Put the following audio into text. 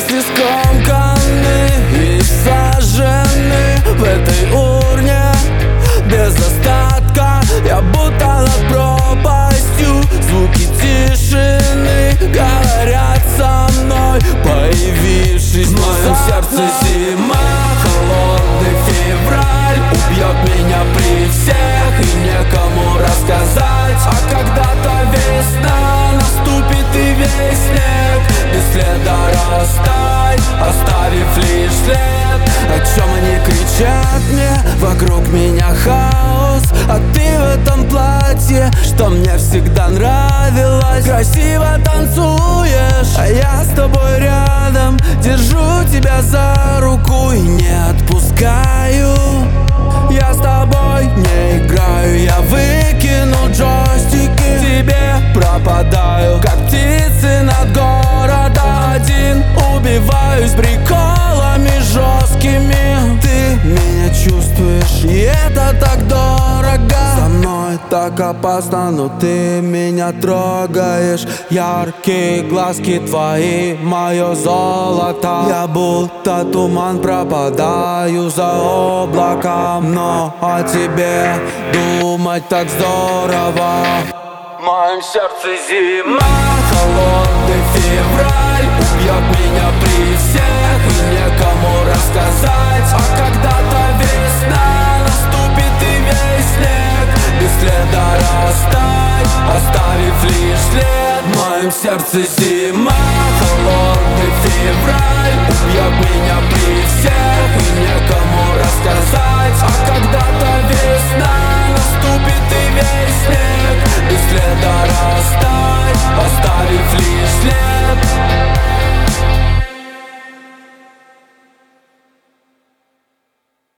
Мысли скомканы и сожжены в этой урне без остатка. Я будто над пропастью, звуки тишины говорят со мной, появившись в моем сердце зима. Холодный февраль убьет меня при всех, и некому рассказать. А когда-то весна наступит, и весь снег без следа растает, оставив лишь след. О чем они кричат мне? Вокруг меня хаос, а ты в этом платье, что мне всегда нравилось. Красиво танцуешь, а я с тобой рядом, держу тебя за руку и не отпускаю. Я с тобой не играю, я выкину джойстики, тебе пропадаю, как птицы над городом. Один убиваюсь приколами жесткими. Ты меня чувствуешь, и это так дорого. Со мной так опасно, но ты меня трогаешь. Яркие глазки твои, мое золото. Я будто туман, пропадаю за облаком, но о тебе думать так здорово. В моем сердце зима, холодный февраль